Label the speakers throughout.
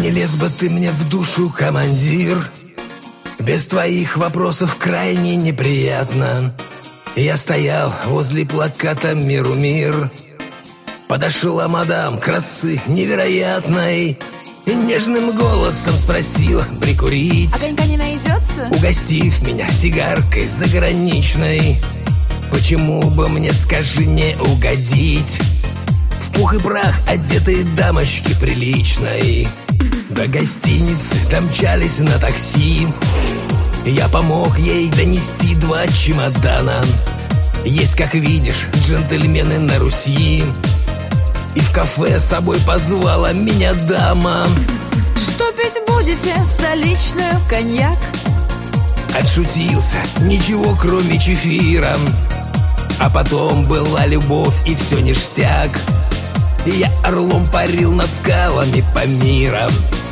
Speaker 1: Не лез бы ты мне в душу, командир. Без твоих вопросов крайне неприятно. Я стоял возле плаката «Миру мир». Подошла мадам красы невероятной и нежным голосом спросила прикурить.
Speaker 2: Огонька не найдется?
Speaker 1: Угостив меня сигаркой заграничной. Почему бы мне, скажи, не угодить в пух и прах одетые дамочки приличной? До гостиницы домчались на такси. Я помог ей донести 2 чемодана. Есть, как видишь, джентльмены на Руси. И в кафе с собой позвала меня дама.
Speaker 2: Что пить будете? Столичную коньяк?
Speaker 1: Отшутился, ничего кроме чефира. А потом была любовь и все ништяк. И я орлом парил над скалами по мирам.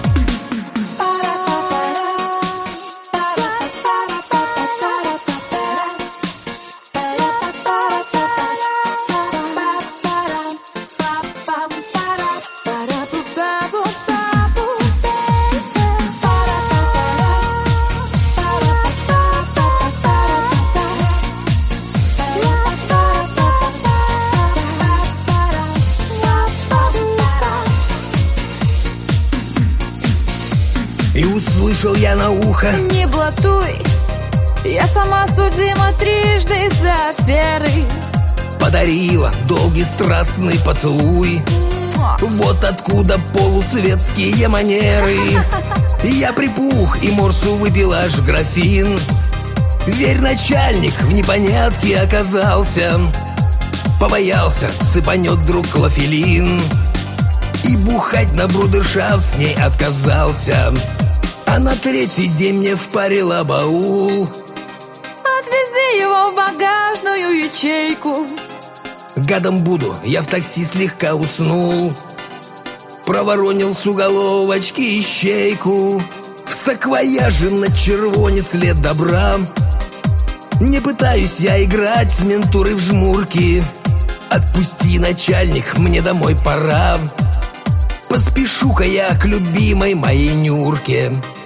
Speaker 1: И услышал я на ухо:
Speaker 2: не блатуй, я сама судима трижды за аферы.
Speaker 1: Подарила долгий страстный поцелуй. Вот откуда полусветские манеры. Я припух и морсу выпил аж графин. Верь, начальник в непонятке оказался. Побоялся, сыпанет друг клофелин. И бухать на брудершафт с ней отказался. А на 3-й день мне впарила баул.
Speaker 2: Отвези его в багажную ячейку.
Speaker 1: Гадом буду, я в такси слегка уснул. Проворонил с уголовочки ищейку. В саквояже на червонец след добра. Не пытаюсь я играть с ментурой в жмурки. Отпусти, начальник, мне домой пора. Поспешу-ка я к любимой моей Нюрке.